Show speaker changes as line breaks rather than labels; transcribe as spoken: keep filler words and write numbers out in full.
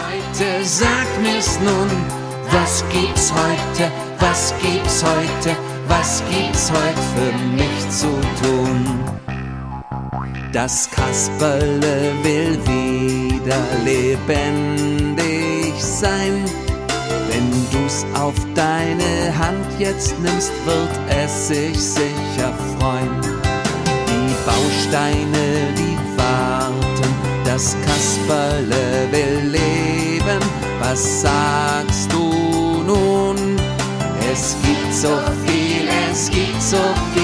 heute, sag mir's nun, was gibt's heute, was gibt's heute, was gibt's heute für mich zu tun? Das Kasperle will wieder lebendig sein. Wenn du's auf deine Hand jetzt nimmst, wird es sich sicher freuen. Die Bausteine, die warten, das Kasperle will leben. Was sagst du nun? Es gibt so viel, es gibt so viel.